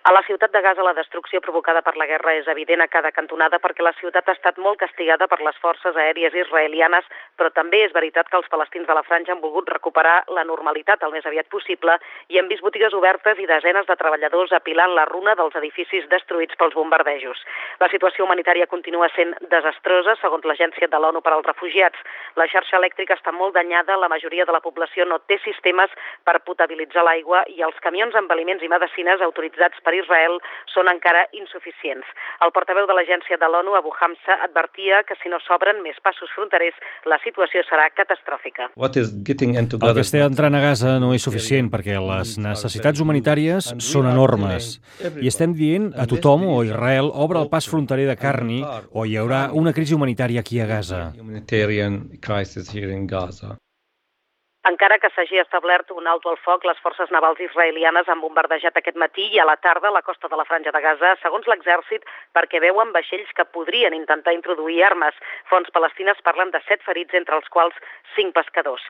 A la ciutat de Gaza la destrucció provocada per la guerra és evident a cada cantonada perquè la ciutat ha estat molt castigada per les forces aèries israelianes, però també és veritat que els palestins de la franja han volgut recuperar la normalitat el més aviat possible i han vist botigues obertes i desenes de treballadors apilant la runa dels edificis destruïts pels bombardejos. La situació humanitària continua sent desastrosa, segons l'Agència de l'ONU per als Refugiats. La xarxa elèctrica està molt danyada, la majoria de la població no té sistemes per potabilitzar l'aigua i els camions amb aliments i medicines autoritzats per Israel són encara insuficients. El portaveu de l'agència de l'ONU, Abu Hamza, advertia que si no s'obren més passos fronterers, la situació serà catastròfica. El que està entrant a Gaza no és suficient perquè les necessitats humanitàries són enormes. I estem dient a tothom o Israel obre el pas fronterer de Carni o hi haurà una crisi humanitària aquí a Gaza. Encara que s'hagi establert un alto al foc, les forces navals israelianes han bombardejat aquest matí i a la tarda la costa de la Franja de Gaza, segons l'exèrcit, perquè veuen vaixells que podrien intentar introduir armes. Fonts palestines parlen de 7 ferits, entre els quals 5 pescadors.